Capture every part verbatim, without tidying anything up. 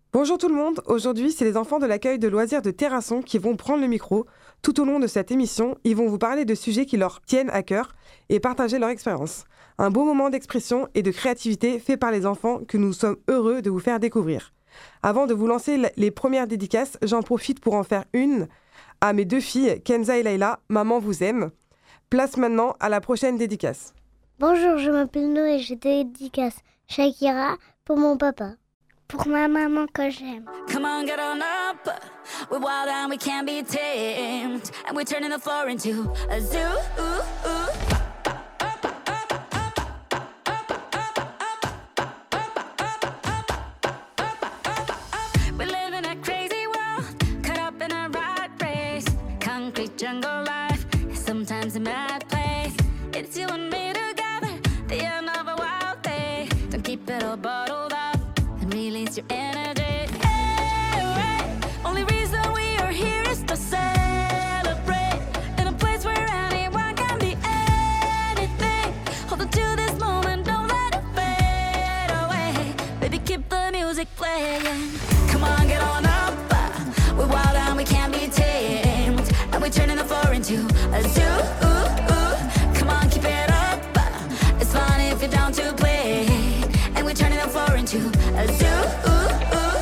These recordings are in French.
Bonjour tout le monde, aujourd'hui c'est les enfants de l'accueil de loisirs de Terrasson qui vont prendre le micro. Tout au long de cette émission, ils vont vous parler de sujets qui leur tiennent à cœur et partager leur expérience. Un beau moment d'expression et de créativité fait par les enfants que nous sommes heureux de vous faire découvrir. Avant de vous lancer les premières dédicaces, j'en profite pour en faire une à mes deux filles, Kenza et Layla. Maman vous aime. Place maintenant à la prochaine dédicace. Bonjour, je m'appelle Noé et j'ai des dédicaces Shakira pour mon papa. Pour ma maman que j'aime. Come on, get on up. We're wild and we can't be tamed. And we're turning the floor into a zoo. Ooh, ooh. We live in a crazy world, caught up in a rat race. Concrete jungle life is sometimes a mad place. It's you and me together, the end of a wild day. Don't keep it all bottled up. Release your energy. Hey, right. Only reason we are here is to celebrate in a place where anyone can be anything. Hold on to this moment, don't let it fade away. Baby, keep the music playing. Come on, get on up. We're wild and we can't be tamed. And we're turning the floor into a zoo. Ooh, ooh. Come on, keep it up. It's fun if you're down to play. And we're turning the floor into a zoo. Ooh, ooh.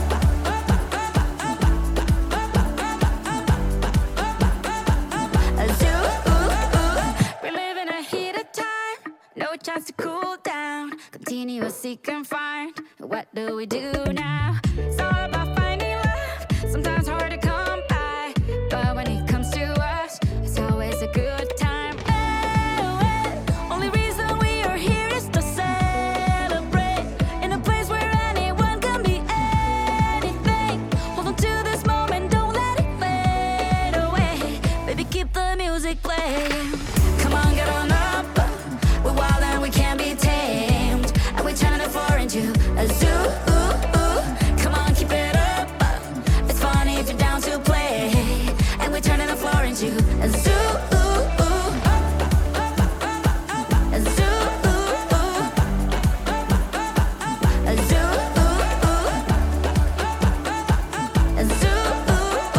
A zoo. Ooh, ooh. We're living a heated time, no chance to cool down. Continuous seek and find. What do we do now? It's all about finding love. Sometimes hard to come by, but when it comes to us, it's always a good time. Oh, oh. Only reason we are here is to celebrate in a place where anyone can be anything. Hold on to this moment, don't let it fade away. Baby, keep the music playing. Come on, get on up. We're wild and we can't be tamed. And we're turning the floor into a zoo. Ooh, ooh. Come on, keep it up. It's funny if you're down to play. And we're turning the floor into a zoo. Ooh, ooh. A zoo. Ooh, ooh. A zoo. Ooh, ooh. A zoo. Ooh,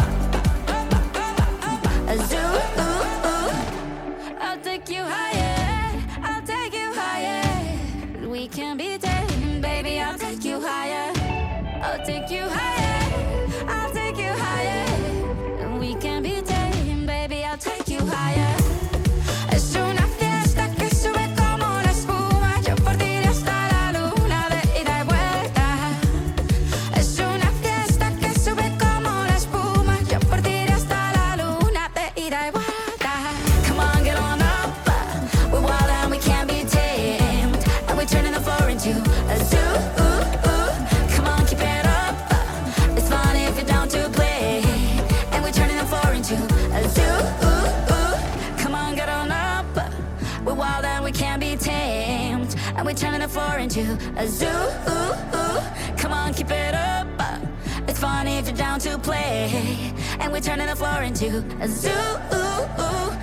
ooh. A zoo. Ooh, ooh. I'll take you higher. I'll take you higher. We can be tamed, baby. I'll take you higher. I'll take you higher. I'll take you higher. We can be tamed, baby. I'll take you higher. Es una fiesta que sube como la espuma. Yo por ti iré hasta la luna de ida y vuelta. Es una fiesta que sube como la espuma. Yo por ti iré hasta la luna de ida y vuelta. Come on, get on up. We're wild and we can't be tamed. And we're turning the floor into a zoo. Ooh, ooh. Come on, keep it up. It's fun if you're down to play. And we're turning the floor into a zoo. Ooh, ooh. Come on, get on up. We're wild and we can't be tamed. And we're turning the floor into a zoo. Ooh, ooh. Come on, keep it up. It's fun if you're down to play. And we're turning the floor into a zoo. Ooh, ooh.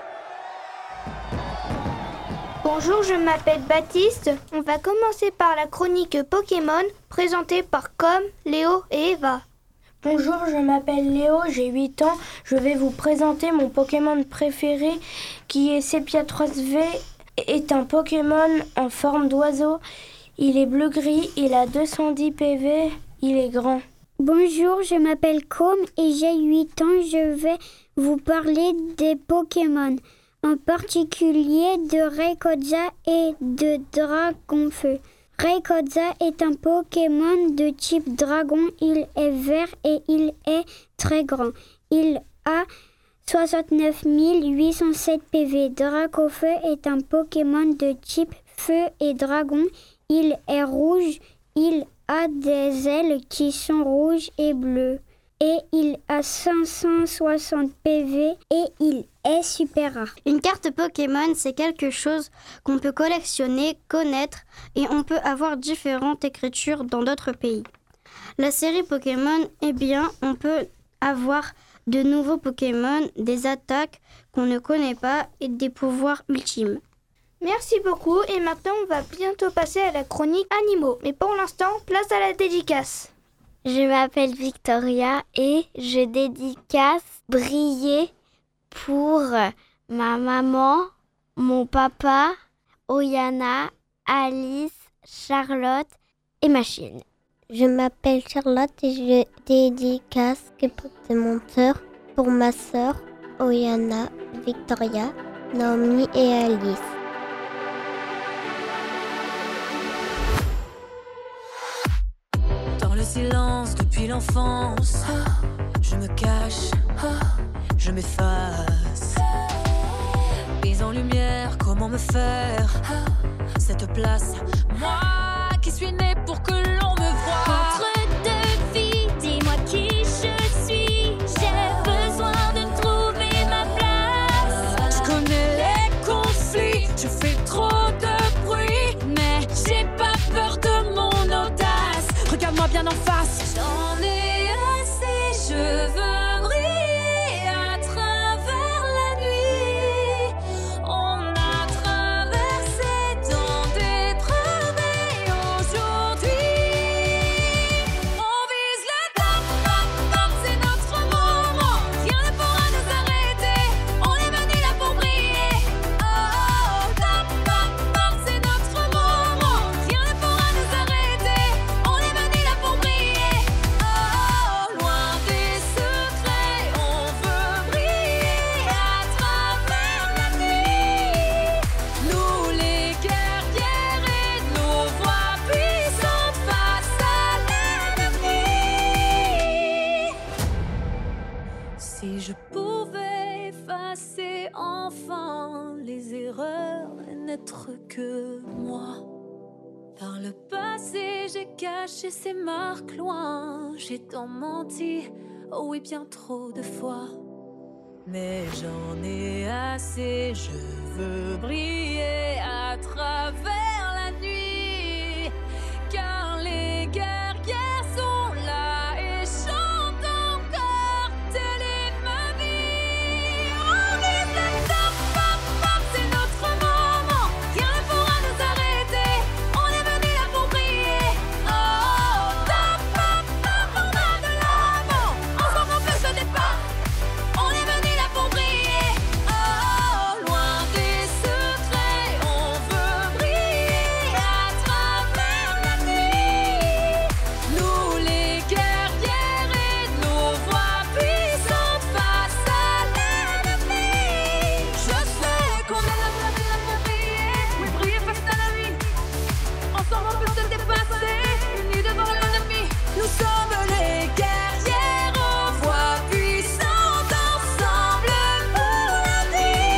Bonjour, je m'appelle Baptiste. On va commencer par la chronique Pokémon présentée par Com, Léo et Eva. Bonjour, je m'appelle Léo, j'ai huit ans. Je vais vous présenter mon Pokémon préféré qui est Sepiatross V. Est un Pokémon en forme d'oiseau. Il est bleu-gris, il a deux cent dix P V, il est grand. Bonjour, je m'appelle Com et j'ai huit ans. Je vais vous parler des Pokémon, en particulier de Rayquaza et de Dragonfeu. Rayquaza est un Pokémon de type dragon. Il est vert et il est très grand. Il a soixante-neuf mille huit cent sept P V. Dragonfeu est un Pokémon de type feu et dragon. Il est rouge. Il a des ailes qui sont rouges et bleues. Et il a cinq cent soixante P V et il est super rare. Une carte Pokémon, c'est quelque chose qu'on peut collectionner, connaître et on peut avoir différentes écritures dans d'autres pays. La série Pokémon, eh bien, on peut avoir de nouveaux Pokémon, des attaques qu'on ne connaît pas et des pouvoirs ultimes. Merci beaucoup et maintenant on va bientôt passer à la chronique animaux. Mais pour l'instant, place à la dédicace. Je m'appelle Victoria et je dédicace Briller pour ma maman, mon papa, Oyana, Alice, Charlotte et Machine. Je m'appelle Charlotte et je dédicace pour mon sœur, pour ma sœur, Oyana, Victoria, Naomi et Alice. Dans le silence depuis l'enfance, je me cache, je m'efface. Mise en lumière, comment me faire cette place? Moi qui suis née pour que l'on me voie. Entre deux vies, dis-moi qui je suis. J'ai besoin de trouver ma place. Je connais les conflits, tu fais trop de bruit, mais j'ai pas peur de mon audace. Regarde-moi bien en face. J'en ai assez, je veux briller à travers la nuit. On a traversé tant d'épreuves et aujourd'hui on vise le top, top, top, c'est notre moment. Rien ne pourra nous arrêter, on est venu là pour briller. Oh, top, top, top, c'est notre moment. Rien ne pourra nous arrêter, on est venu là pour briller. Oh, loin des secrets, on veut briller à travers la nuit. Nous les guerrières et nos voix puissantes face à l'ennemi. Si je pouvais effacer enfin les erreurs et n'être que moi. Par le passé, j'ai caché ces marques loin. J'ai tant menti, oh oui, bien trop de fois. Mais j'en ai assez, je veux briller à travers la nuit. Car les guerrières sont là et chantent encore, telle est ma vie. On vise le top, pop, pop, c'est notre moment. Rien ne pourra nous arrêter, on est venu là pour briller. Oh, top, pop, pop, on va de l'avant. Ensemble on peut se départ, on est venu là pour briller. Oh, loin des secrets, on veut briller à travers la nuit. Nous les guerrières et nos voix puissantes face à l'ennemi. Je sais qu'on est là pour briller, oui, briller face à la nuit. Ensemble on peut se dépasser, unis devant l'ennemi. Nous sommes les guerrières aux voix puissantes, ensemble pour la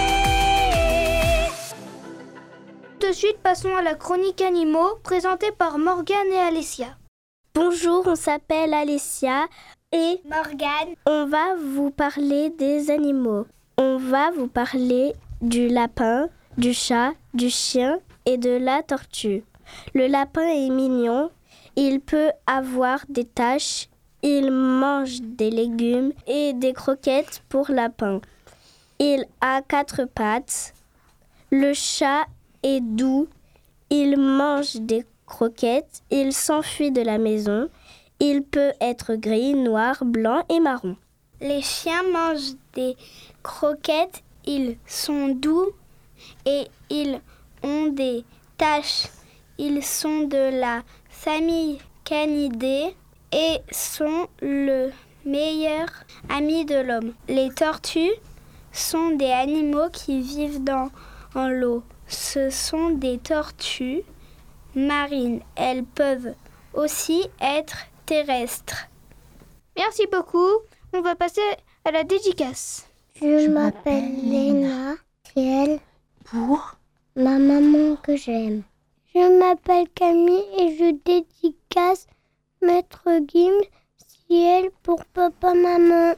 vie. Tout de suite, passons à la chronique animaux présentée par Morgane et Alessia. Bonjour, on s'appelle Alessia et Morgane, on va vous parler des animaux. On va vous parler du lapin, du chat, du chien et de la tortue. Le lapin est mignon, il peut avoir des taches, il mange des légumes et des croquettes pour lapin. Il a quatre pattes. Le chat est doux, il mange des croquettes, il s'enfuit de la maison. Il peut être gris, noir, blanc et marron. les chiens mangent des croquettes, ils sont doux et ils ont des taches. Ils sont de la famille Canidae et sont le meilleur ami de l'homme. Les tortues sont des animaux qui vivent dans en l'eau. Ce sont des tortues marines. Elles peuvent aussi être terrestres. Merci beaucoup. On va passer à la dédicace. Je, Je m'appelle Léna, Ciel, pour ma maman que j'aime. Je m'appelle Camille et je dédicace Maître Gims, Ciel pour papa, maman.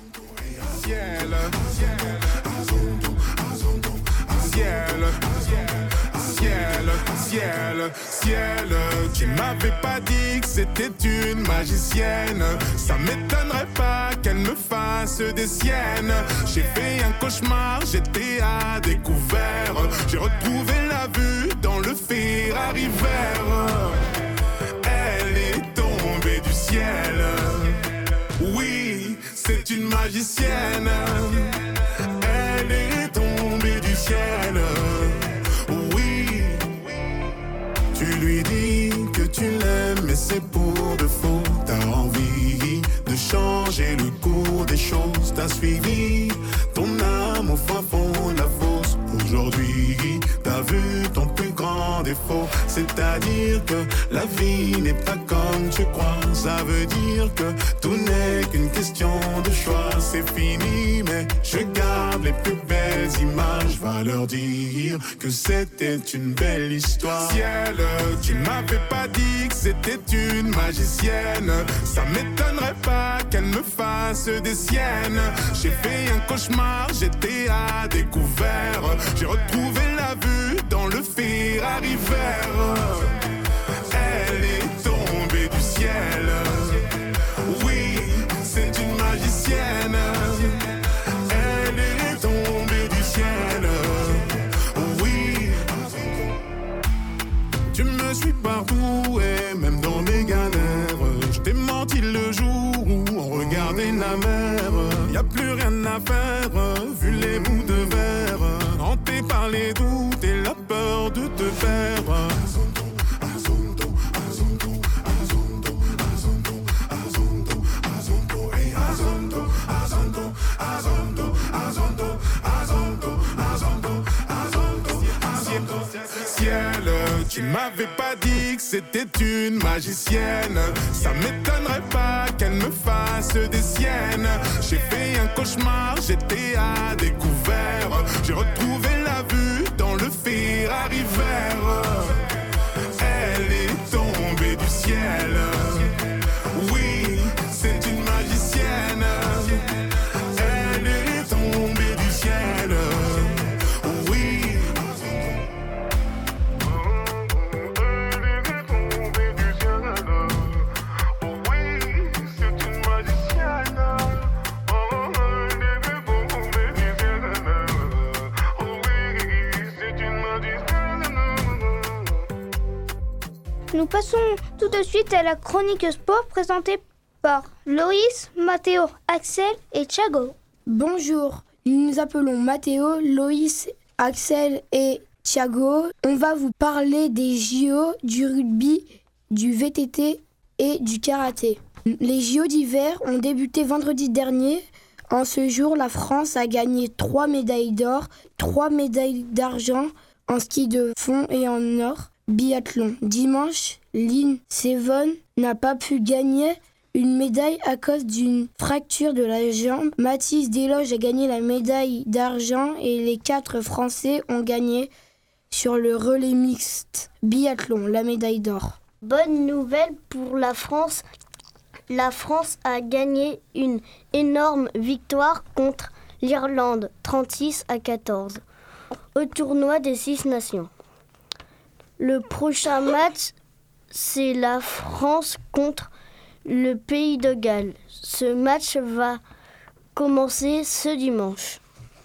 Ciel, ciel, ciel, ciel, ciel, ciel. Tu m'avais pas dit que c'était une magicienne. Ça m'étonnerait pas qu'elle me fasse des siennes. J'ai fait un cauchemar, j'étais à découvert. J'ai retrouvé la vue dans le Ferrari vert. Elle est tombée du ciel. magicienne. Elle est tombée du ciel. Oui, tu lui dis que tu l'aimes, mais c'est pour de faux. T'as envie de changer le cours des choses. T'as suivi ton âme au fin fond de la fosse. Aujourd'hui, t'as vu ton plus grand défaut. C'est-à-dire que la vie n'est pas comme tu crois. Ça veut dire que tout n'est qu'une question de choix. C'est fini, mais je garde les plus belles images. Va leur dire que c'était une belle histoire. Ciel, tu m'avais pas dit que c'était une magicienne. Ça m'étonnerait pas qu'elle me fasse des siennes. J'ai fait un cauchemar, j'étais à découvert. J'ai retrouvé la vue dans le Ferrari vert. Elle est tombée du ciel. Oui, c'est une magicienne. Elle est tombée du ciel. Oui, tu me suis partout et même dans mes galères. Je t'ai menti le jour où on regardait la mer. Y a plus rien à faire, vu les bouts de verre. Hanté par les doutes et la peur de te perdre. Ciel, tu m'avais pas dit que c'était une magicienne. Ça m'étonnerait pas qu'elle me fasse des siennes. J'ai fait un cauchemar, j'étais à découvert. J'ai retrouvé la vue dans le Ferrari vert. Elle est tombée du ciel. Oui, c'est une magicienne. Elle est tombée du ciel. Oui. Nous passons tout de suite à la chronique sport présentée par Loïs, Mathéo, Axel et Thiago. Bonjour, nous nous appelons Mathéo, Loïs, Axel et Thiago. On va vous parler des J O, du rugby, du V T T et du karaté. Les J O d'hiver ont débuté vendredi dernier. En ce jour, la France a gagné trois médailles d'or, trois médailles d'argent en ski de fond et en or. Biathlon. Dimanche, Lynn Sevon n'a pas pu gagner une médaille à cause d'une fracture de la jambe. Mathis Desloges a gagné la médaille d'argent et les quatre Français ont gagné sur le relais mixte. Biathlon, la médaille d'or. Bonne nouvelle pour la France. La France a gagné une énorme victoire contre l'Irlande, trente-six à quatorze, au tournoi des six nations. Le prochain match, c'est la France contre le Pays de Galles. Ce match va commencer ce dimanche.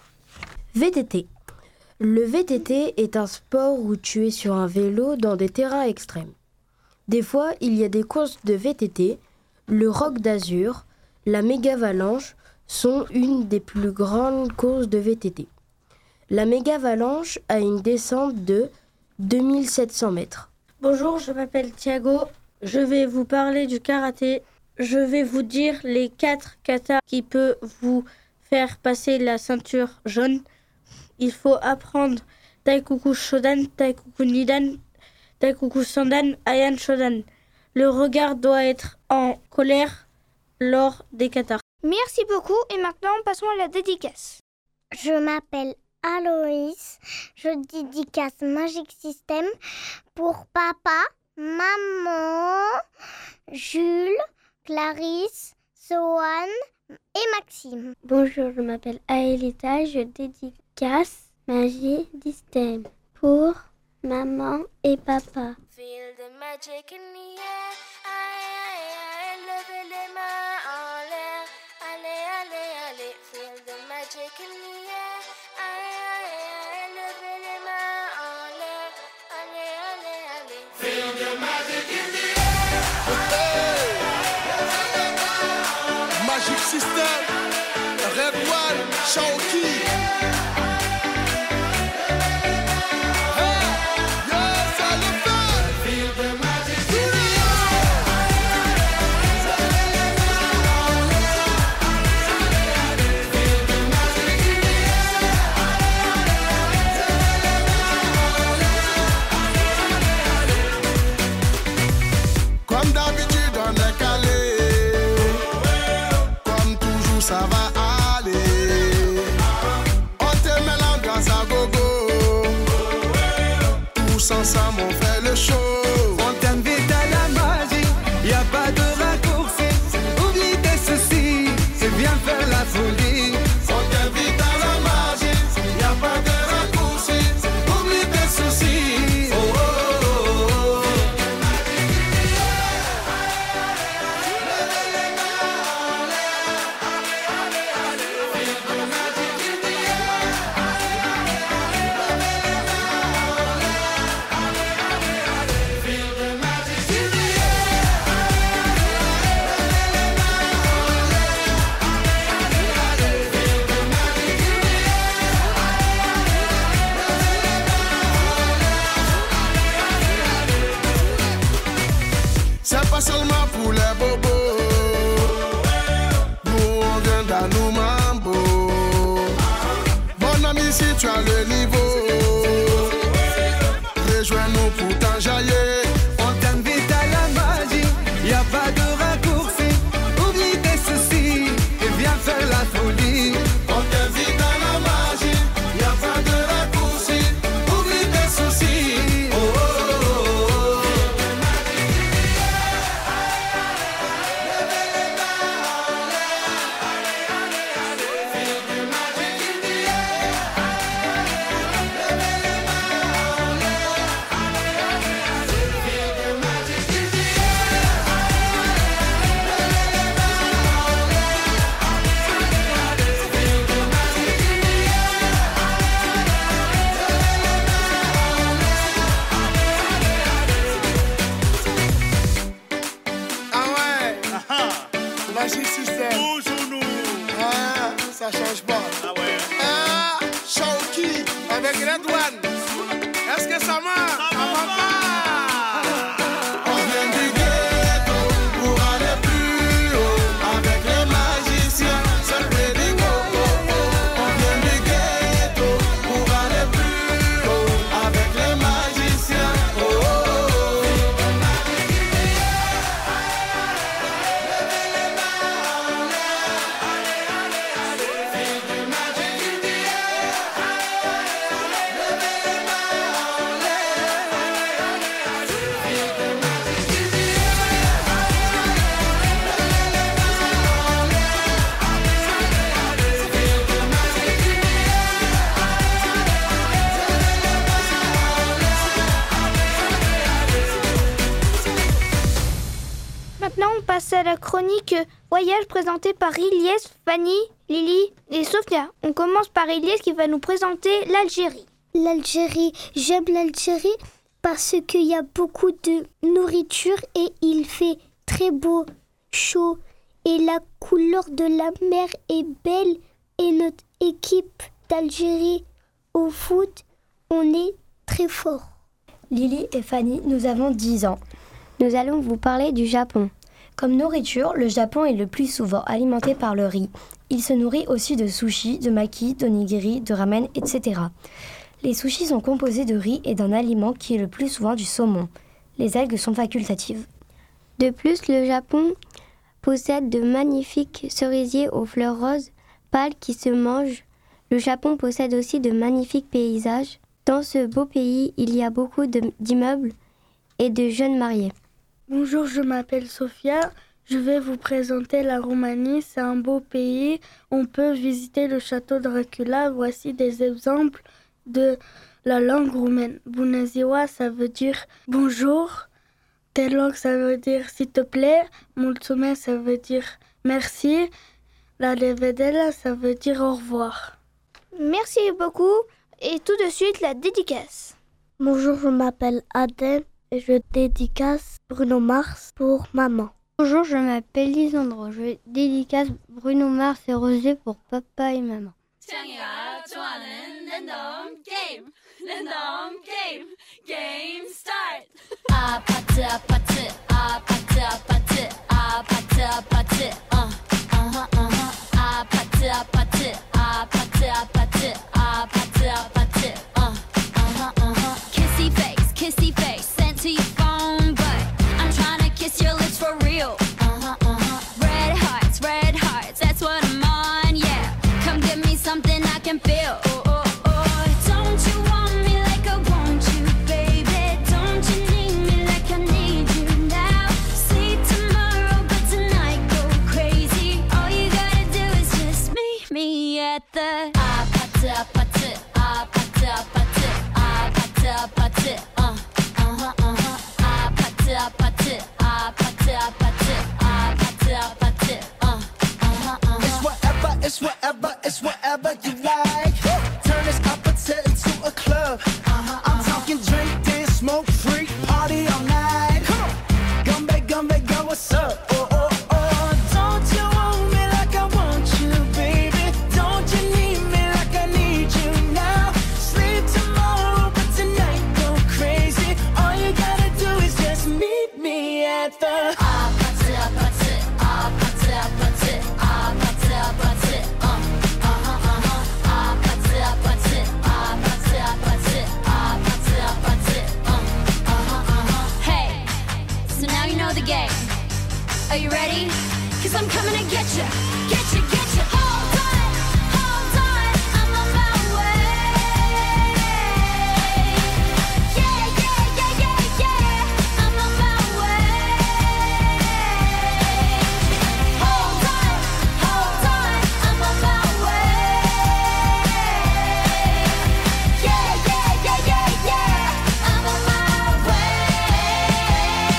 V T T. Le V T T est un sport où tu es sur un vélo dans des terrains extrêmes. Des fois, il y a des courses de V T T. Le Roc d'Azur, la Mégavalanche sont une des plus grandes courses de V T T. La Mégavalanche a une descente de deux mille sept cents mètres. Bonjour, je m'appelle Thiago. Je vais vous parler du karaté. Je vais vous dire les quatre katas qui peuvent vous faire passer la ceinture jaune. Il faut apprendre Taikoku Shodan, Taikoku Nidan, Taikoku Sandan, Ayan Shodan. Le regard doit être en colère lors des katas. Merci beaucoup et maintenant passons à la dédicace. Je m'appelle Aloïs, je dédicace Magic System pour papa, maman, Jules, Clarisse, Sohan et Maxime. Bonjour, je m'appelle Aelita, je dédicace Magic System pour maman et papa. Feel the magic in the air, aïe aïe aïe, levez les mains en l'air, allez allez allez, feel the magic in the air, aïe aïe aïe, levez les mains en l'air, allez allez allez, feel the magic in the air, Magic System. Red One, Shawky. Comme d'habitude on est calé, comme toujours ça va aller. On te met l'ambiance à gogo, tous ensemble on fait le show. On t'invite à la magie, y a pas de raccourci. Oublie tes soucis et viens faire la folie. On t'invite à la magie, y a pas de raccourci. Oublie tes soucis. Oh, oh, oh, oh. C'est pas seulement pour les bobos, nous on vient dans nos mambo. Mon ami, si tu as le niveau, rejoins-nous pour t'enjailler. On t'invite à la magie, y a pas de raccourci. Oublie tes soucis et viens faire la folie. On t'invite à la magie, y a pas de raccourci. Oublie tes soucis. Oh, oh, oh, oh. Ah ouais, Magic System. Toujours nous. Ah, ça change pas. Ah ouais. Ah, Shawky avec Red One. Est-ce que ça marche? Ça va pas. On vient du ghetto pour aller plus haut. Avec les magiciens, c'est Freddy Coco. On vient du ghetto pour aller plus haut. Avec les magiciens. Oh, oh, oh. Maintenant, on passe à la chronique voyage présentée par Ilyes, Fanny, Lily et Sophia. On commence par Ilyes qui va nous présenter l'Algérie. L'Algérie, j'aime l'Algérie parce qu'il y a beaucoup de nourriture et il fait très beau, chaud et la couleur de la mer est belle et notre équipe d'Algérie au foot, on est très fort. Lily et Fanny, nous avons dix ans. Nous allons vous parler du Japon. Comme nourriture, le Japon est le plus souvent alimenté par le riz. Il se nourrit aussi de sushi, de maki, d'onigiri, de ramen, et cetera. Les sushis sont composés de riz et d'un aliment qui est le plus souvent du saumon. Les algues sont facultatives. De plus, le Japon possède de magnifiques cerisiers aux fleurs roses pâles qui se mangent. Le Japon possède aussi de magnifiques paysages. Dans ce beau pays, il y a beaucoup de- d'immeubles et de jeunes mariés. Bonjour, je m'appelle Sophia. Je vais vous présenter la Roumanie. C'est un beau pays. On peut visiter le château Dracula. Voici des exemples de la langue roumaine. Bună ziua, ça veut dire bonjour. Te rog, ça veut dire s'il te plaît. Mulțumesc, ça veut dire merci. La revedere, ça veut dire au revoir. Merci beaucoup. Et tout de suite, la dédicace. Bonjour, je m'appelle Aden et je dédicace Bruno Mars pour maman. Bonjour, je m'appelle Lisandro. Je dédicace Bruno Mars et Rosé pour papa et maman. 창이가 좋아하는 랜덤 게임 랜덤 게임 게임 스타트 아파트 아파트 아파트 아파트 아파트 아파트 어 어허 어허 아파트 아파트 아파트 아파트 아파트 아파트 어 어허 어허 kissy face kissy face sent to your phone but I'm trying to kiss your lips for real uh-huh uh-huh red hearts red hearts that's what I'm on yeah come give me something I can feel. Oh, oh, oh. Don't you want me like I want you, baby? Don't you need me like I need you now? See tomorrow, but tonight go crazy. All you gotta do is just meet me at the 아파트, 아파트, 아파트, 아파트, 아파트, 아파트, uh, uh-huh, uh-huh. 아파트, 아파트, 아파트, 아파트, 아파트, 아파트, uh, uh-huh, uh-huh. It's whatever, it's whatever, it's whatever you like. Turn this appetite into a club. Uh-huh, I'm talking drink, dance, smoke, freak, party all night. Come on, Gumbe, Gumbe, girl, what's up? Oh, oh, oh, don't you want me like I want you, baby? Don't you need me like I need you now? Sleep tomorrow, but tonight go crazy. All you gotta do is just meet me at the 아파트, 아파트, 아파트, 아파트, 아파트, 아파트, uh, uh-huh, uh-huh. 아파트, 아파트, 아파트, 아파트, 아파트, 아파트, uh, uh-huh, uh-huh. Hey, so now you know the game. Are you ready? 'Cause I'm coming to get you, get you, get you. Hold on, hold on, I'm on my way. Yeah, yeah, yeah, yeah, yeah, I'm on my way. Hold on, hold on, I'm on my way. Yeah, yeah, yeah, yeah, yeah, I'm on my way.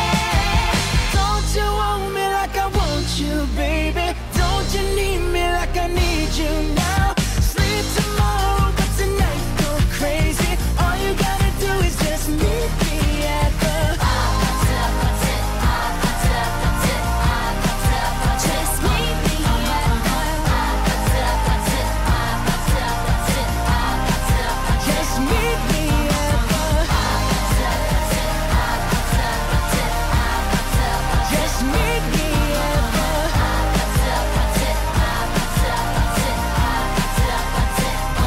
Don't you want me like I want you, baby? Don't you need me like I need you now? Sleep tomorrow, but tonight go crazy. All you gotta do is just meet me at the 아파트, 아파트, 아파트, 아파트, 아파트, 아파트. Just meet me at the 아파트, 아파트, 아파트, 아파트, 아파트, 아파트. Just meet me at the 아파트, 아파트, 아파트, 아파트, 아파트, 아파트. Just meet me at the 아파트, 아파트, 아파트, 아파트, 아파트,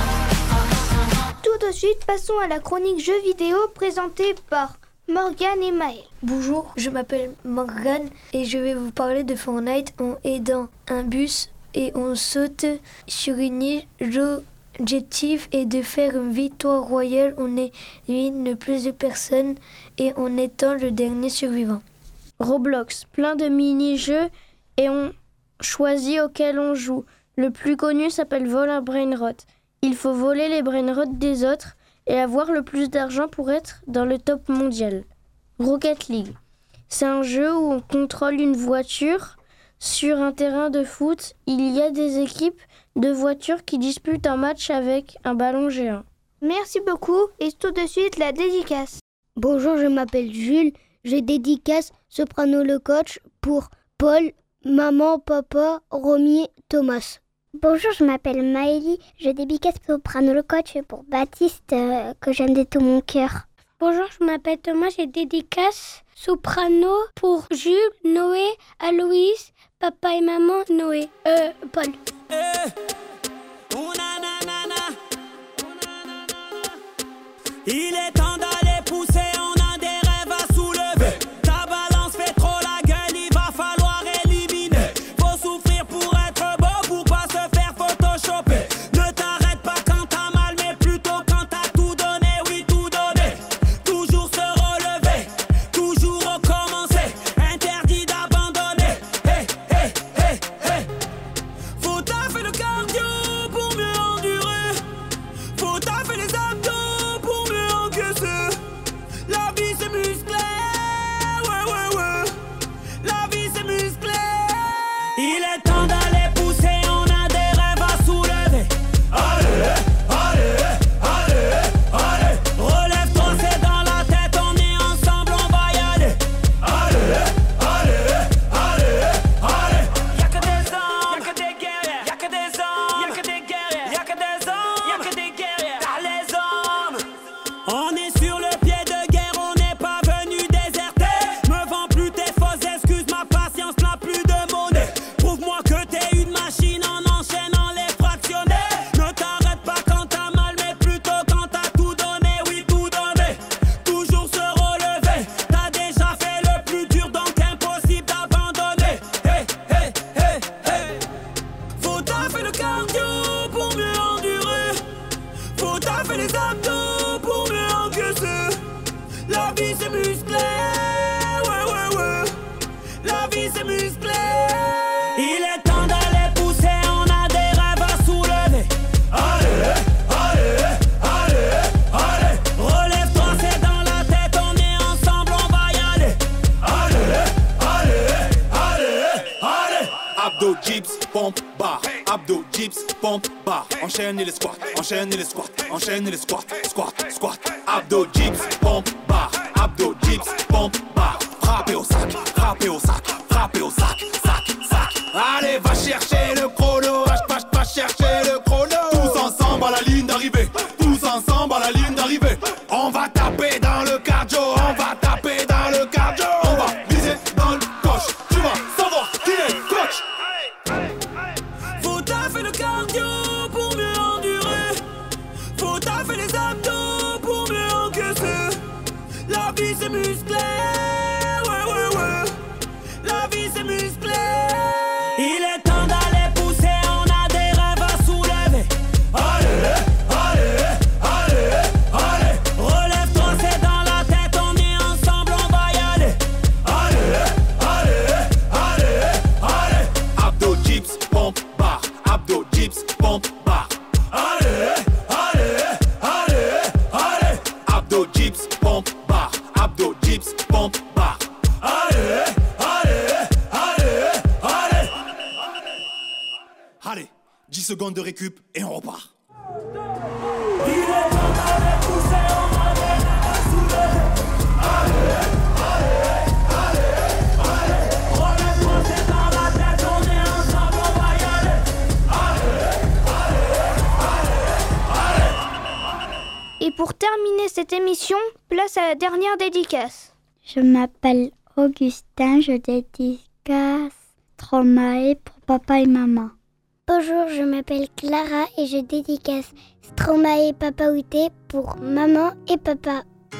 아파트. Tout de suite, passons à la chronique jeux vidéo présentée par Morgane et Maël. Bonjour, je m'appelle Morgane et je vais vous parler de Fortnite. On est dans un bus et on saute sur une île. L'objectif est de faire une victoire royale. On élimine le plus de personnes et on étant le dernier survivant. Roblox, plein de mini-jeux et on choisit auquel on joue. Le plus connu s'appelle Vol un Brainrot. Il faut voler les Brainrots des autres et avoir le plus d'argent pour être dans le top mondial. Rocket League, c'est un jeu où on contrôle une voiture sur un terrain de foot. Il y a des équipes de voitures qui disputent un match avec un ballon géant. Merci beaucoup et tout de suite la dédicace. Bonjour, je m'appelle Jules. Je dédicace Soprano le coach pour Paul, maman, papa, Romy, Thomas. Bonjour, je m'appelle Maëlie. Je dédicace Soprano le coach pour Baptiste, euh, que j'aime de tout mon cœur. Bonjour, je m'appelle Thomas. Je dédicace Soprano pour Jules, Noé, Aloïs, papa et maman, Noé. Euh, Paul. Eh, ouna na na na. Il est temps d'aller pousser, on a des rêves à soulever. Ta balance fait trop la gueule, il va falloir éliminer. Faut souffrir pour être beau, pour pas se faire photoshopper. Ne t'arrête pas quand t'as mal, mais plutôt quand t'as tout donné, oui tout donné. Toujours se relever, toujours recommencer. Interdit d'abandonner. Hey, hey, hey, hey. Faut taffer le cardio pour mieux endurer. Faut taffer les abdos pour mieux encaisser. Abdo, dips, pompe, bar. Abdo, dips, pompe, bar. Enchaîne les squats, enchaîne les squats, enchaîne les squats, squat, squat. Abdo, dips, pompe, bar. Abdo, dips, pompe, bar. Frappez au sac, frappez au sac, frappez au sac, sac, sac. Allez, va chercher le chrono, va, va, va chercher le chrono. Tous ensemble à la ligne d'arrivée, tous ensemble à la ligne d'arrivée. On va taper dans le cardio, on va taper dans le cardio. On va viser dans le coche, tu vas savoir qui est coach. Faut taffer le cardio pour mieux endurer. Faut taffer les abdos pour mieux encaisser. La vie c'est musclé, ouais ouais ouais. La vie c'est musclé. Il est temps d'aller pousser, on a des rêves à soulever. Allez, allez, allez, allez. Relève-toi, c'est dans la tête, on est ensemble, on va y aller. Allez, allez, allez, allez. Abdo, dips, pompe, bar. Abdo, dips, pompe, bar. Allez, allez, allez, allez. Abdo, dips, pompe, bar. Abdo, dips, pompe, bar. Allez, allez, allez, allez. Allez, dix secondes de récup et on repart. Il est temps d'aller pousser, on a des rêves à soulever. Allez, allez, allez, allez. Relève-toi, c'est dans la tête, on est ensemble, on va y aller. Allez, allez, allez, allez. Et pour terminer cette émission, place à la dernière dédicace. Je m'appelle Augustin, je dédicace Stromae pour papa et maman. Bonjour, je m'appelle Clara et je dédicace Stromae Papa Outé pour maman et papa.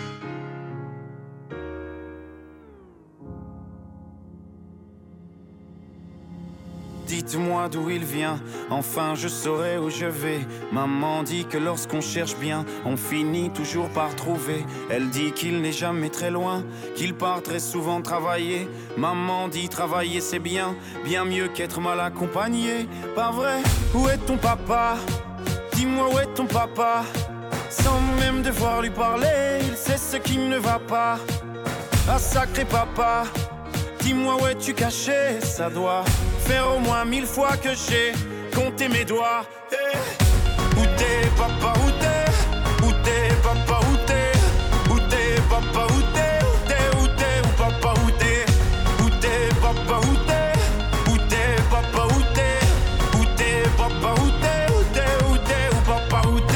Dites-moi d'où il vient, enfin je saurai où je vais. Maman dit que lorsqu'on cherche bien, on finit toujours par trouver. Elle dit qu'il n'est jamais très loin, qu'il part très souvent travailler. Maman dit travailler c'est bien, bien mieux qu'être mal accompagné. Pas vrai? Où est ton papa? Dis-moi où est ton papa? Sans même devoir lui parler, il sait ce qui ne va pas. Ah sacré papa, dis-moi où es-tu caché? Ça doit faire au moins mille fois que j'ai compté mes doigts. Hey. Où t'es papa, où t'es? Où t'es papa, où t'es? Où t'es papa, où t'es? Où t'es, où t'es, où papa, où t'es? Où t'es papa, où t'es? Où t'es papa, où t'es? Où t'es papa, où t'es? Où t'es, où t'es, où papa, où t'es?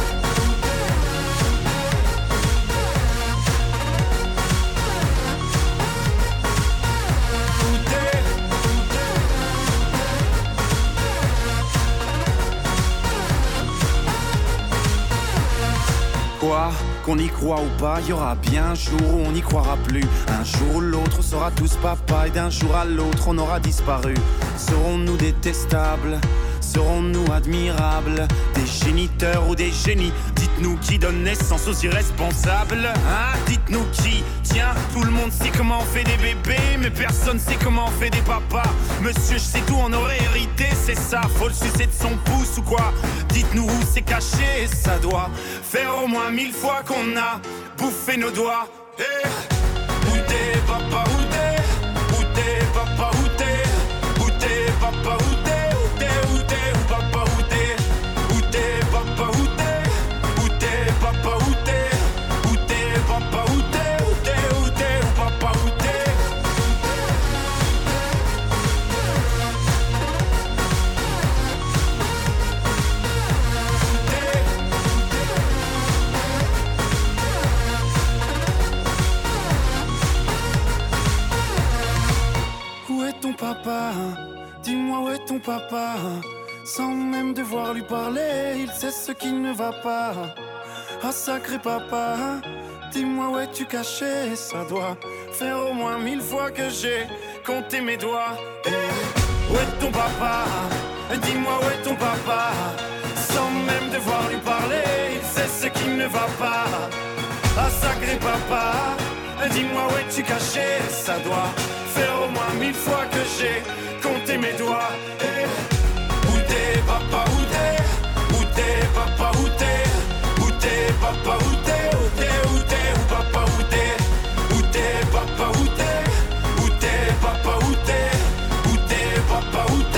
Quoi, qu'on y croit ou pas, y aura bien un jour où on n'y croira plus. Un jour ou l'autre, on sera tous papa et d'un jour à l'autre, on aura disparu. Serons-nous détestables? Serons-nous admirables? Des géniteurs ou des génies? Dites-nous qui donne naissance aux irresponsables, hein? Dites-nous qui? Tiens, tout le monde sait comment on fait des bébés, mais personne sait comment on fait des papas. Monsieur, je sais tout, on aurait hérité, c'est ça. Faut le sucer de son pouce ou quoi? Dites-nous où c'est caché, ça doit faire au moins mille fois qu'on a bouffé nos doigts. Hey. Où t'es papa, où t'es? Où t'es papa, où t'es? Où t'es papa, où t'es? Où t'es, où t'es, où papa, où t'es? Où t'es papa, où t'es? Où t'es papa, où t'es? Où t'es papa, où t'es? Où t'es, où t'es, où papa, où t'es? Où est ton papa? Dis-moi où est ton papa? Sans même devoir lui parler, il sait ce qui ne va pas. Ah sacré papa, dis-moi où es-tu caché? Ça doit faire au moins mille fois que j'ai compté mes doigts. Hey. Où est ton papa? Dis-moi où est ton papa? Sans même devoir lui parler, il sait ce qui ne va pas. Ah sacré papa, dis-moi où es-tu caché? Ça doit faire au moins mille fois que j'ai compté mes doigts. Hey. Où t'es papa, où t'es? Où t'es papa, où t'es? Où t'es papa, où t'es? Où t'es, où t'es, où papa, où t'es? Où t'es papa, où t'es? Où t'es papa, où t'es? Où t'es papa, où t'es?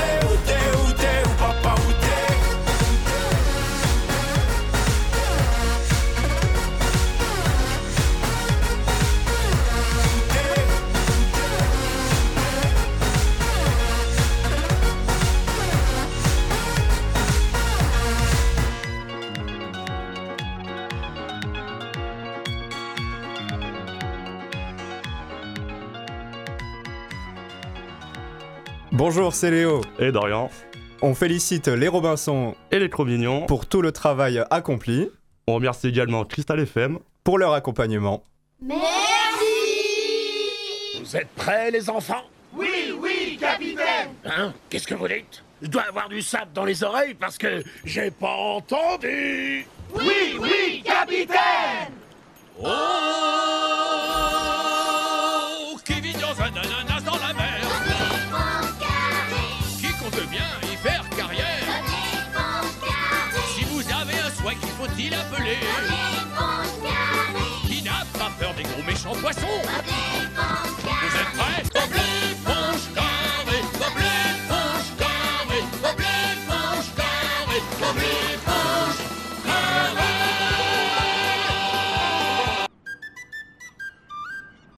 Bonjour, c'est Léo. Et Dorian. On félicite les Robinson et les Cro-Mignons pour tout le travail accompli. On remercie également Cristal F M pour leur accompagnement. Merci. Vous êtes prêts, les enfants? Oui, oui, capitaine. Hein? Qu'est-ce que vous dites? Je dois avoir du sable dans les oreilles parce que j'ai pas entendu. Oui, oui, capitaine. Oh, qui vit dans un ananas dans la mer, qui compte bien y faire carrière. Si vous avez un souhait, qu'il faut-il appeler? Qui n'a pas peur des gros méchants poissons? Vous êtes prêts? Bob l'éponge carré, Bob l'éponge carré, Bob l'éponge carré, Bob l'éponge